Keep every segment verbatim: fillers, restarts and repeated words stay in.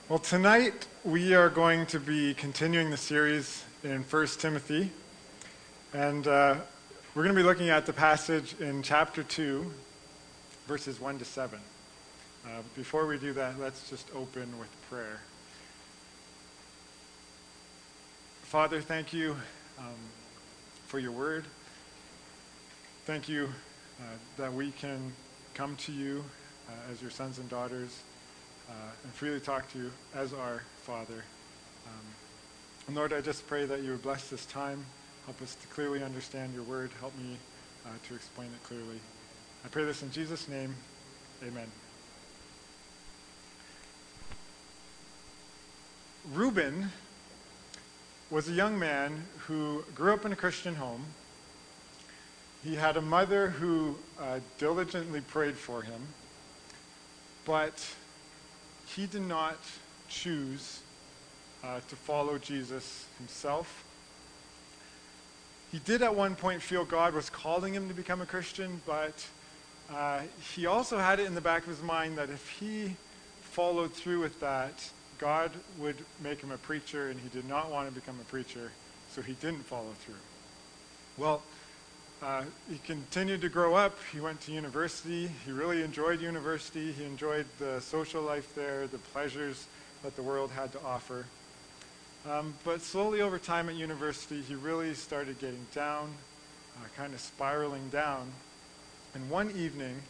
Well, tonight we are going to be continuing the series in First Timothy, and uh, we're going to be looking at the passage in chapter two, verses one to seven. Uh, before we do that, let's just open with prayer. Father, thank you um, for your word. Thank you uh, that we can come to you uh, as your sons and daughters Uh, and freely talk to you as our Father. Um, and Lord, I just pray that you would bless this time, help us to clearly understand your word, help me uh, to explain it clearly. I pray this in Jesus' name, amen. Reuben was a young man who grew up in a Christian home. He had a mother who uh, diligently prayed for him, but he did not choose uh, to follow Jesus himself. He did at one point feel God was calling him to become a Christian, but uh, he also had it in the back of his mind that if he followed through with that, God would make him a preacher, and he did not want to become a preacher, so he didn't follow through. Well, Uh, he continued to grow up. He went to university. He really enjoyed university. He enjoyed the social life there, the pleasures that the world had to offer. Um, but slowly over time at university, he really started getting down, uh, kind of spiraling down. And one evening,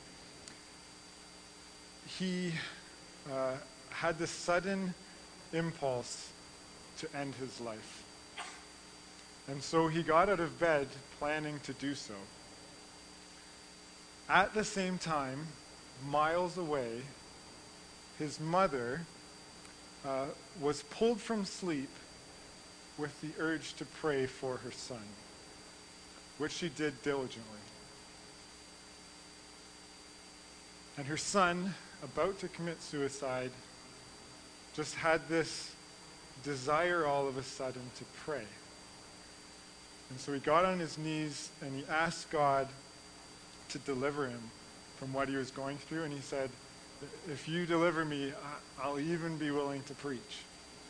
he uh, had this sudden impulse to end his life. And so he got out of bed planning to do so. At the same time, miles away, his mother uh, was pulled from sleep with the urge to pray for her son, which she did diligently. And her son, about to commit suicide, just had this desire all of a sudden to pray. And so he got on his knees and he asked God to deliver him from what he was going through. And he said, if you deliver me, I'll even be willing to preach.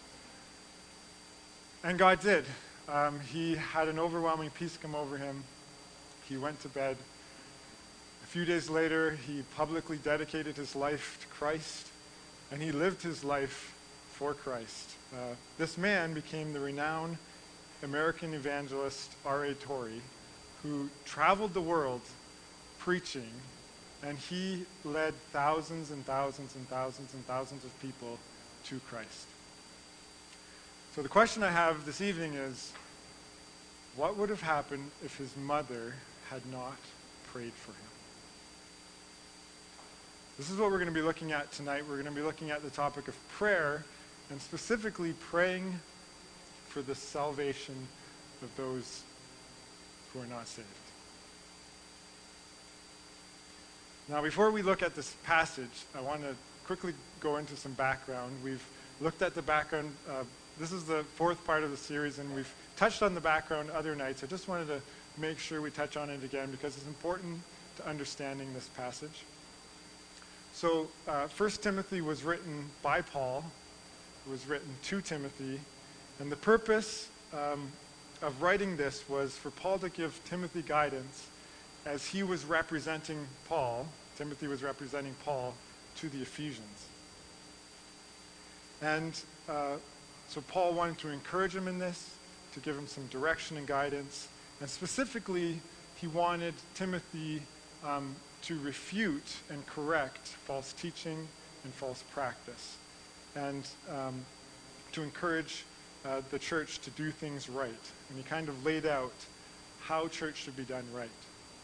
And God did. Um, he had an overwhelming peace come over him. He went to bed. A few days later, he publicly dedicated his life to Christ, and he lived his life for Christ. Uh, this man became the renowned American evangelist R A Torrey, who traveled the world preaching, and he led thousands and thousands and thousands and thousands of people to Christ. So the question I have this evening is, what would have happened if his mother had not prayed for him? This is what we're going to be looking at tonight. We're going to be looking at the topic of prayer, and specifically praying for the salvation of those who are not saved. Now, before we look at this passage, I want to quickly go into some background. We've looked at the background. Uh, this is the fourth part of the series, and we've touched on the background other nights. I just wanted to make sure we touch on it again because it's important to understanding this passage. So, uh, First Timothy was written by Paul. It was written to Timothy. And the purpose um, of writing this was for Paul to give Timothy guidance as he was representing Paul. Timothy was representing Paul to the Ephesians. And uh, so Paul wanted to encourage him in this, to give him some direction and guidance. And specifically, he wanted Timothy um, to refute and correct false teaching and false practice. And um, to encourage Uh, the church to do things right. And he kind of laid out how church should be done right.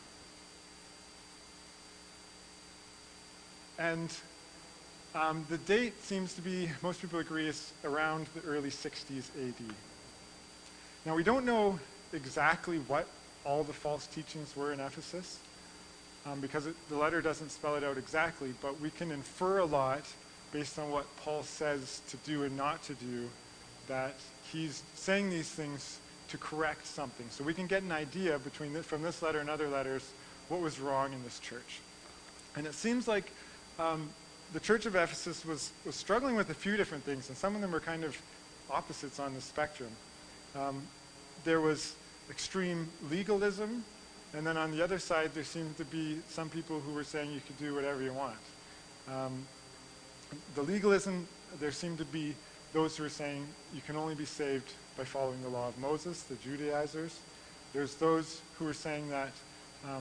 And um, the date seems to be, most people agree, is around the early sixties A D. Now, we don't know exactly what all the false teachings were in Ephesus, um, because it, the letter doesn't spell it out exactly, but we can infer a lot based on what Paul says to do and not to do, that he's saying these things to correct something. So we can get an idea between this, from this letter and other letters what was wrong in this church. And it seems like um, the church of Ephesus was, was struggling with a few different things, and some of them were kind of opposites on the spectrum. Um, there was extreme legalism, and then on the other side, there seemed to be some people who were saying you could do whatever you want. Um, the legalism, there seemed to be those who were saying you can only be saved by following the law of Moses, the Judaizers. There's those who were saying that, um,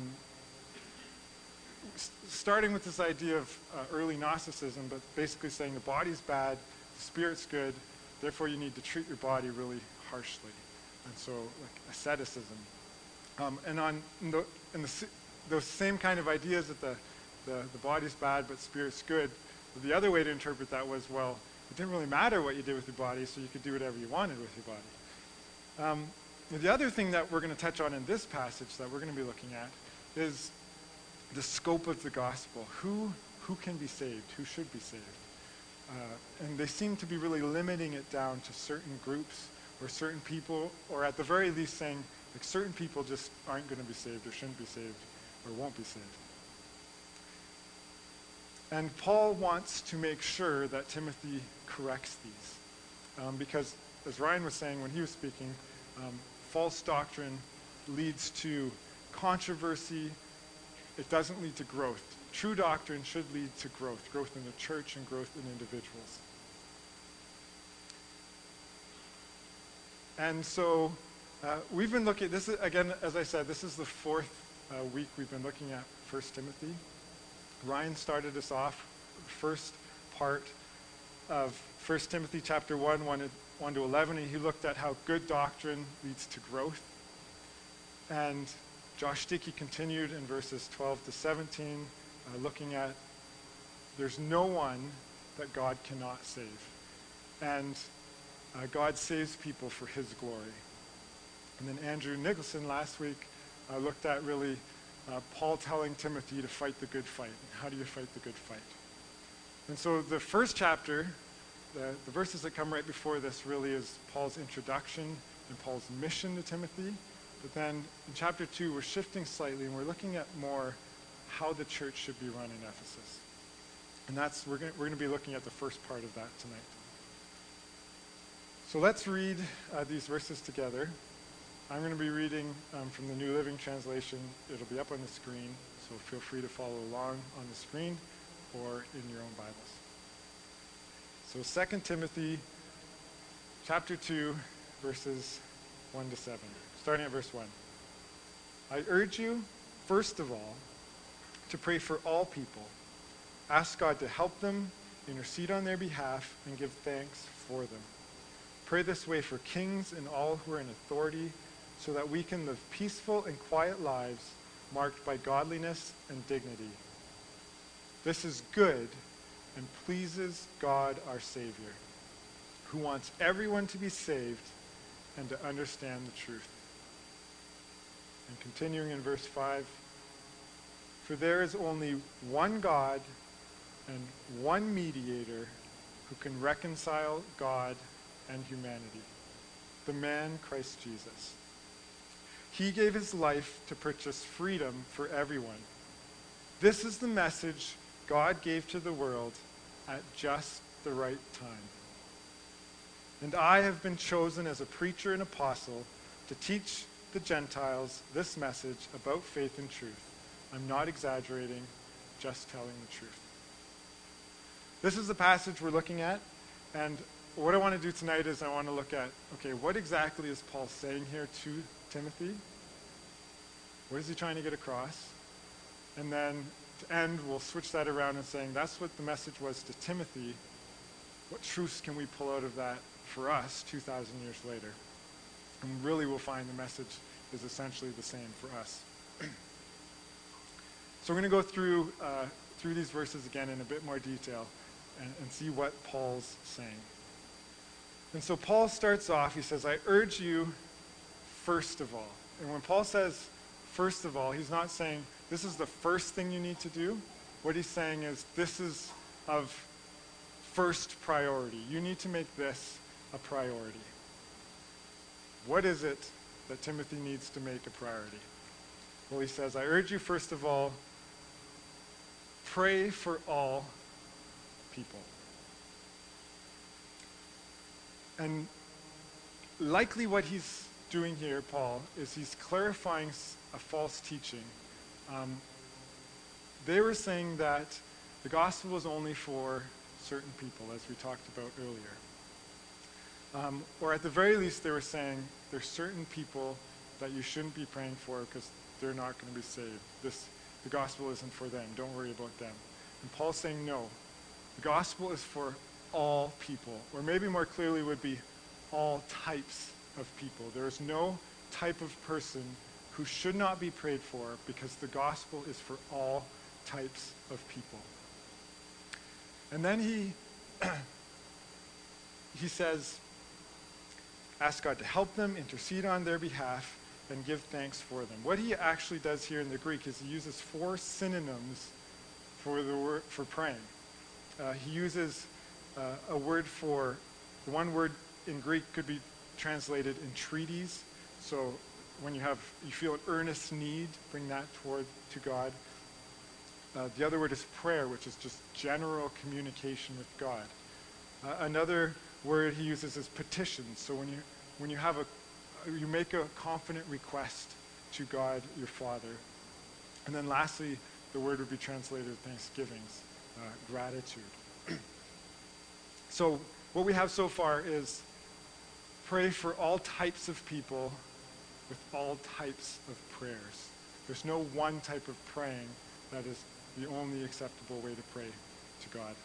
s- starting with this idea of uh, early Gnosticism, but basically saying the body's bad, the spirit's good, therefore you need to treat your body really harshly. And so, like asceticism. Um, and on in the, in the, those same kind of ideas that the, the, the body's bad but spirit's good, the other way to interpret that was, well, it didn't really matter what you did with your body, so you could do whatever you wanted with your body. Um, the other thing that we're going to touch on in this passage that we're going to be looking at is the scope of the gospel. Who, who can be saved? Who should be saved? Uh, and they seem to be really limiting it down to certain groups or certain people, or at the very least saying, like, certain people just aren't going to be saved or shouldn't be saved or won't be saved. And Paul wants to make sure that Timothy corrects these. Um, because, as Ryan was saying when he was speaking, um, false doctrine leads to controversy. It doesn't lead to growth. True doctrine should lead to growth, growth in the church and growth in individuals. And so uh, we've been looking, this is, again, as I said, this is the fourth uh, week we've been looking at First Timothy. Ryan started us off, first part of First Timothy chapter one, one to eleven, and he looked at how good doctrine leads to growth. And Josh Dickey continued in verses twelve to seventeen, uh, looking at there's no one that God cannot save. And uh, God saves people for his glory. And then Andrew Nicholson last week uh, looked at really Uh, Paul telling Timothy to fight the good fight. How do you fight the good fight? And so the first chapter, the, the verses that come right before this really is Paul's introduction and Paul's mission to Timothy. But then in chapter two, we're shifting slightly and we're looking at more how the church should be run in Ephesus. And that's, we're going we're going to be looking at the first part of that tonight. So let's read uh, these verses together. I'm going to be reading um, from the New Living Translation. It'll be up on the screen, so feel free to follow along on the screen or in your own Bibles. So Second Timothy chapter two, verses one to seven, starting at verse one. I urge you, first of all, to pray for all people. Ask God to help them, intercede on their behalf, and give thanks for them. Pray this way for kings and all who are in authority, so that we can live peaceful and quiet lives marked by godliness and dignity. This is good and pleases God our Savior, who wants everyone to be saved and to understand the truth. And continuing in verse five, for there is only one God and one mediator who can reconcile God and humanity, the man Christ Jesus. He gave his life to purchase freedom for everyone. This is the message God gave to the world at just the right time. And I have been chosen as a preacher and apostle to teach the Gentiles this message about faith and truth. I'm not exaggerating, just telling the truth. This is the passage we're looking at, and what I want to do tonight is I want to look at, okay, what exactly is Paul saying here to Timothy? What is he trying to get across? And then to end, we'll switch that around and saying that's what the message was to Timothy. What truths can we pull out of that for us two thousand years later? And really we'll find the message is essentially the same for us. So we're going to go through, uh, through these verses again in a bit more detail and, and see what Paul's saying. And so Paul starts off, he says, I urge you first of all. And when Paul says first of all, he's not saying this is the first thing you need to do. What he's saying is this is of first priority. You need to make this a priority. What is it that Timothy needs to make a priority? Well, he says, I urge you first of all, pray for all people. And likely what he's doing here, Paul, is he's clarifying a false teaching. Um, they were saying that the gospel was only for certain people, as we talked about earlier. Um, or at the very least, they were saying there's certain people that you shouldn't be praying for because they're not going to be saved. This, the gospel isn't for them. Don't worry about them. And Paul's saying no. The gospel is for all people, or maybe more clearly would be all types of people. There is no type of person who should not be prayed for because the gospel is for all types of people. And then he he says, ask God to help them, intercede on their behalf, and give thanks for them. What he actually does here in the Greek is he uses four synonyms for the word for praying. Uh, he uses uh, a word for, one word in Greek could be translated entreaties. So when you have, you feel an earnest need, bring that toward to God. Uh, the other word is prayer, which is just general communication with God. Uh, another word he uses is petitions. So when you when you have a you make a confident request to God, your Father. And then lastly, the word would be translated thanksgivings, uh, gratitude. So what we have so far is pray for all types of people with all types of prayers. There's no one type of praying that is the only acceptable way to pray to God.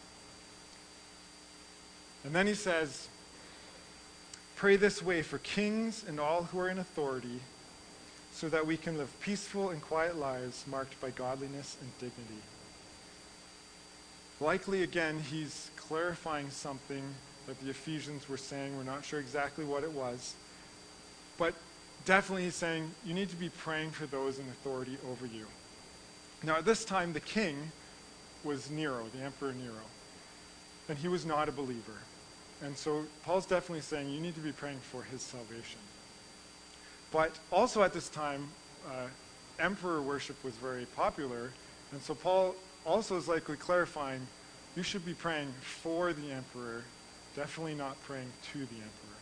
And then he says, pray this way for kings and all who are in authority, so that we can live peaceful and quiet lives marked by godliness and dignity. Likely, again, he's clarifying something that the Ephesians were saying. We're not sure exactly what it was. But definitely he's saying you need to be praying for those in authority over you. Now, at this time, the king was Nero, the Emperor Nero. And he was not a believer. And so Paul's definitely saying you need to be praying for his salvation. But also at this time, uh, emperor worship was very popular. And so Paul also is likely clarifying you should be praying for the emperor, definitely not praying to the emperor.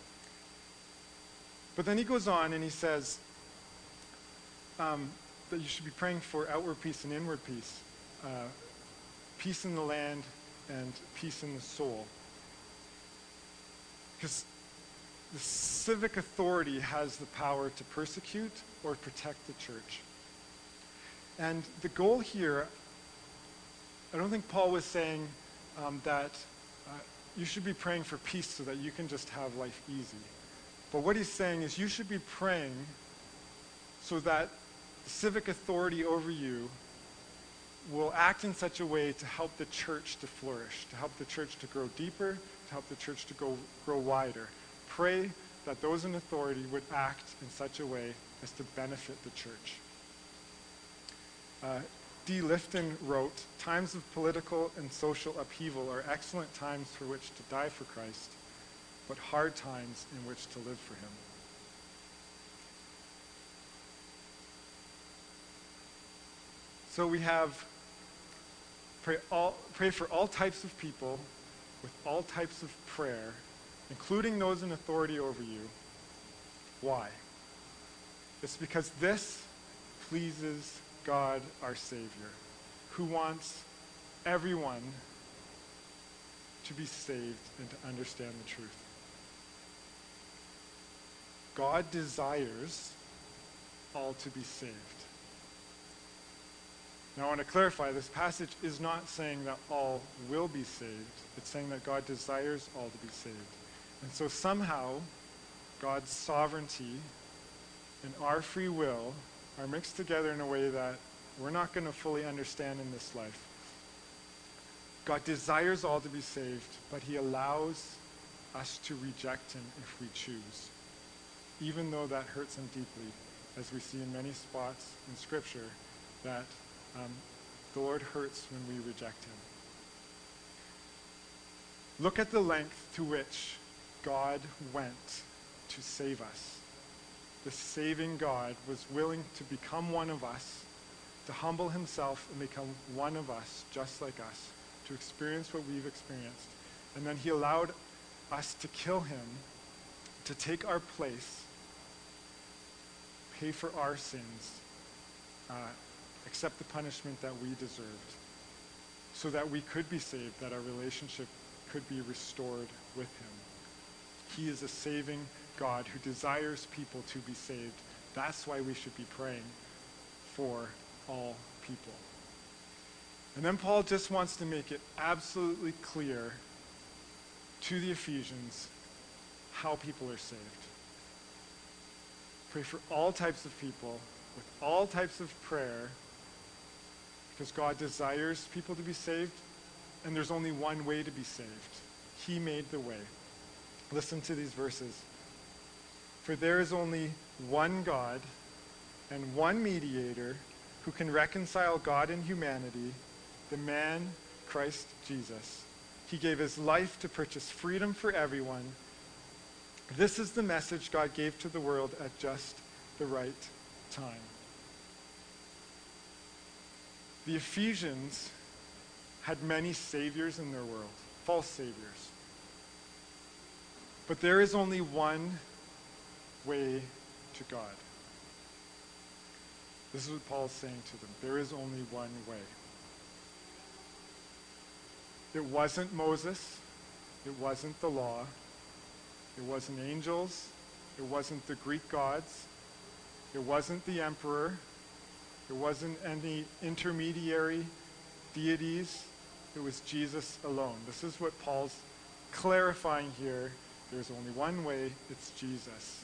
But then he goes on and he says um, that you should be praying for outward peace and inward peace, uh, peace in the land and peace in the soul. Because the civic authority has the power to persecute or protect the church. And the goal here, I don't think Paul was saying um, that uh, you should be praying for peace so that you can just have life easy. But what he's saying is you should be praying so that the civic authority over you will act in such a way to help the church to flourish, to help the church to grow deeper, to help the church to go, grow wider. Pray that those in authority would act in such a way as to benefit the church. Uh, D. Lifton wrote, times of political and social upheaval are excellent times for which to die for Christ, but hard times in which to live for him. So we have pray, all, pray for all types of people with all types of prayer, including those in authority over you. Why? It's because this pleases God, our Savior, who wants everyone to be saved and to understand the truth. God desires all to be saved. Now I want to clarify, this passage is not saying that all will be saved. It's saying that God desires all to be saved. And so somehow, God's sovereignty and our free will are mixed together in a way that we're not going to fully understand in this life. God desires all to be saved, but he allows us to reject him if we choose, even though that hurts him deeply, as we see in many spots in Scripture, that um, the Lord hurts when we reject him. Look at the length to which God went to save us. The saving God was willing to become one of us, to humble himself and become one of us, just like us, to experience what we've experienced. And then he allowed us to kill him, to take our place, pay for our sins, uh, accept the punishment that we deserved, so that we could be saved, that our relationship could be restored with him. He is a saving God who desires people to be saved. That's why we should be praying for all people. And then Paul just wants to make it absolutely clear to the Ephesians how people are saved. Pray for all types of people with all types of prayer, because God desires people to be saved, and there's only one way to be saved. He made the way. Listen to these verses. For there is only one God and one mediator who can reconcile God and humanity, the man Christ Jesus. He gave his life to purchase freedom for everyone. This is the message God gave to the world at just the right time. The Ephesians had many saviors in their world, false saviors. But there is only one way to God. This is what Paul is saying to them. There is only one way. It wasn't Moses. It wasn't the law. It wasn't angels. It wasn't the Greek gods. It wasn't the emperor. It wasn't any intermediary deities. It was Jesus alone. This is what Paul's clarifying here. There's only one way. It's Jesus.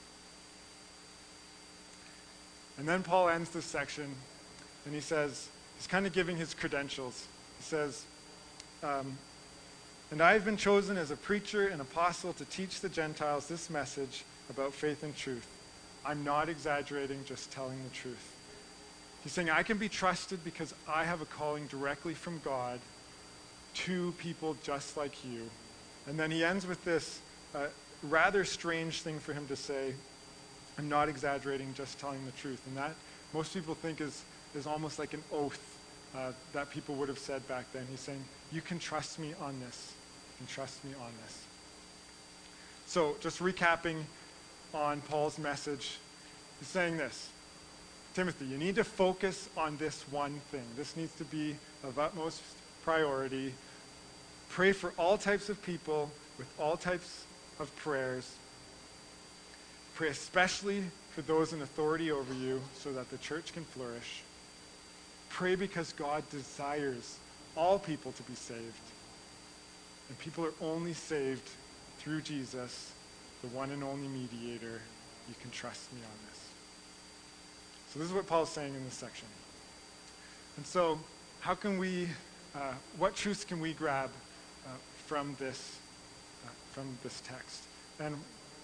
And then Paul ends this section, and he says, he's kind of giving his credentials. He says, um, and I have been chosen as a preacher and apostle to teach the Gentiles this message about faith and truth. I'm not exaggerating, just telling the truth. He's saying I can be trusted because I have a calling directly from God to people just like you. And then he ends with this uh, rather strange thing for him to say, I'm not exaggerating, just telling the truth. And that most people think is, is almost like an oath uh, that people would have said back then. He's saying, you can trust me on this. You can trust me on this. So just recapping on Paul's message, he's saying this. Timothy, you need to focus on this one thing. This needs to be of utmost priority. Pray for all types of people with all types of prayers. Pray especially for those in authority over you so that the church can flourish. Pray because God desires all people to be saved. And people are only saved through Jesus, the one and only mediator. You can trust me on this. So this is what Paul's saying in this section. And so how can we, uh, what truths can we grab uh, from this, uh, from this text? And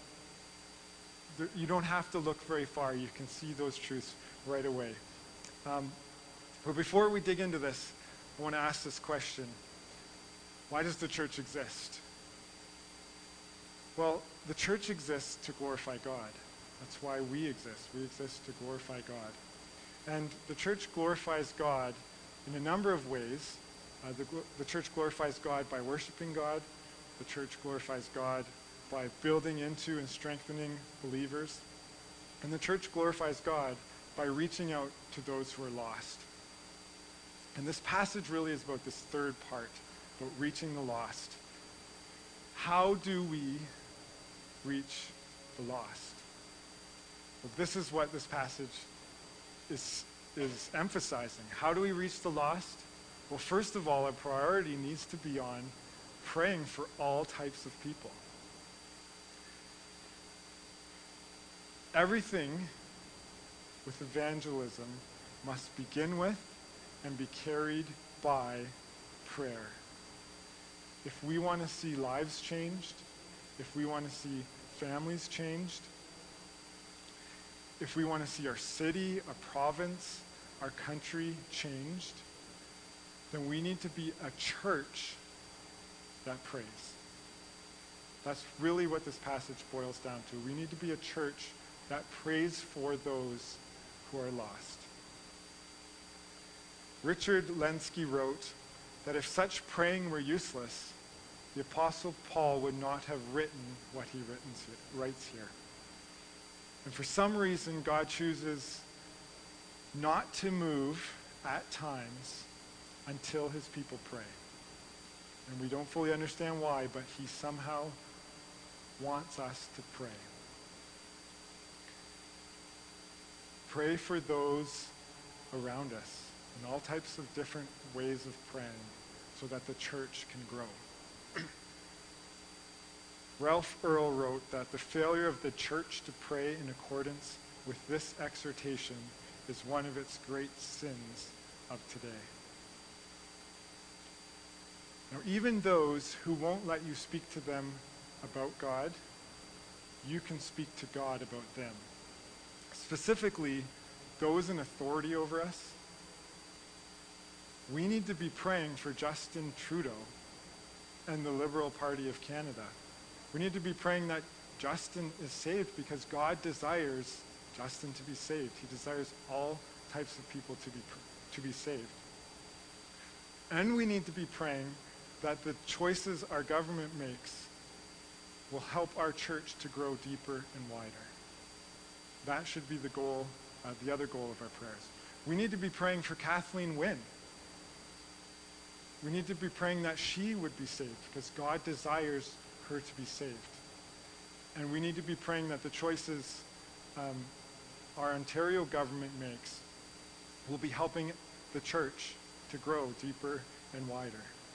you don't have to look very far. You can see those truths right away. Um, but before we dig into this, I want to ask this question. Why does the church exist? Well, the church exists to glorify God. That's why we exist. We exist to glorify God. And the church glorifies God in a number of ways. Uh, the, the church glorifies God by worshiping God. The church glorifies God by building into and strengthening believers. And the church glorifies God by reaching out to those who are lost. And this passage really is about this third part, about reaching the lost. How do we reach the lost? Well, this is what this passage is, is emphasizing. How do we reach the lost? Well, first of all, our priority needs to be on praying for all types of people. Everything with evangelism must begin with and be carried by prayer. If we want to see lives changed, if we want to see families changed, if we want to see our city, our province, our country changed, then we need to be a church that prays. That's really what this passage boils down to. We need to be a church that prays for those who are lost. Richard Lenski wrote that if such praying were useless, the Apostle Paul would not have written what he written, writes here. And for some reason, God chooses not to move at times until his people pray. And we don't fully understand why, but he somehow wants us to pray. Pray for those around us in all types of different ways of praying so that the church can grow. Ralph Earl wrote that the failure of the church to pray in accordance with this exhortation is one of its great sins of today. Now, even those who won't let you speak to them about God, you can speak to God about them. Specifically, those in authority over us. We need to be praying for Justin Trudeau and the Liberal Party of Canada. We need to be praying that Justin is saved because God desires Justin to be saved. He desires all types of people to be, to be saved. And we need to be praying that the choices our government makes will help our church to grow deeper and wider. That should be the goal, uh, the other goal of our prayers. We need to be praying for Kathleen Wynne. We need to be praying that she would be saved because God desires her to be saved. And we need to be praying that the choices um, our Ontario government makes will be helping the church to grow deeper and wider.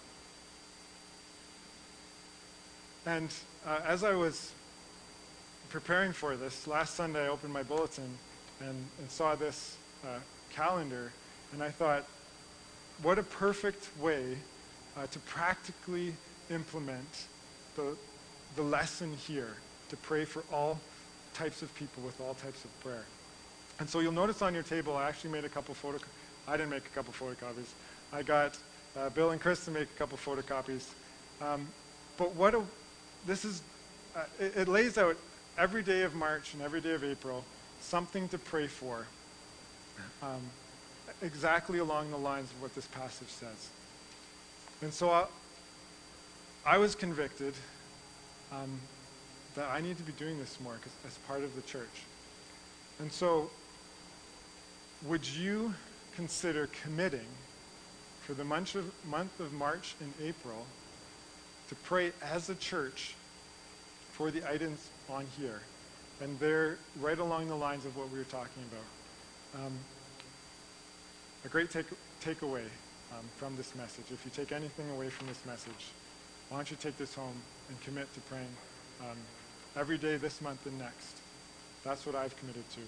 And uh, as I was preparing for this, last Sunday I opened my bulletin and, and saw this uh, calendar, and I thought, what a perfect way uh, to practically implement the, the lesson here, to pray for all types of people with all types of prayer. And so you'll notice on your table, I actually made a couple photo, I didn't make a couple photocopies. I got uh, Bill and Chris to make a couple photocopies. Um, but what a, this is, uh, it, it lays out every day of March and every day of April, something to pray for, um, exactly along the lines of what this passage says. And so I, I was convicted um, that I need to be doing this more as part of the church. And so, would you consider committing for the month of, month of March and April to pray as a church for the items on here? And they're right along the lines of what we were talking about. Um, a great take, takeaway um, from this message. If you take anything away from this message, why don't you take this home and commit to praying um, every day this month and next. That's what I've committed to.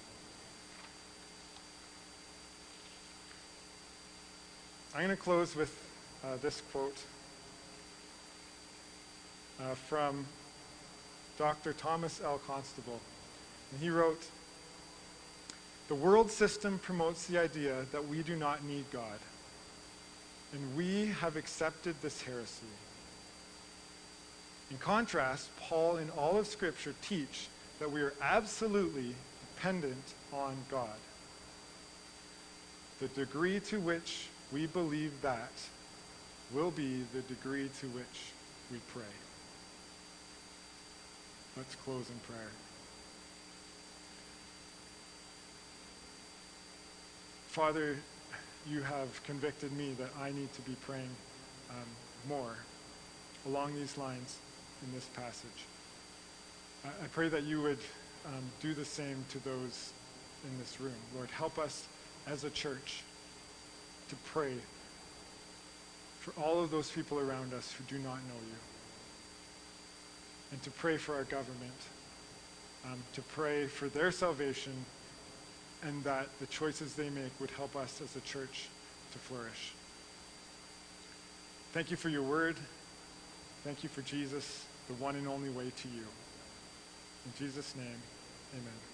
I'm going to close with uh, this quote uh, from Doctor Thomas L. Constable. And he wrote, "The world system promotes the idea that we do not need God, and we have accepted this heresy. In contrast, Paul and all of Scripture teach that we are absolutely dependent on God. The degree to which we believe that will be the degree to which we pray." Let's close in prayer. Father, you have convicted me that I need to be praying um, more along these lines in this passage. I, I pray that you would um, do the same to those in this room. Lord, help us as a church to pray for all of those people around us who do not know you, and to pray for our government, um, to pray for their salvation, and that the choices they make would help us as a church to flourish. Thank you for your word. Thank you for Jesus, the one and only way to you. In Jesus' name, amen.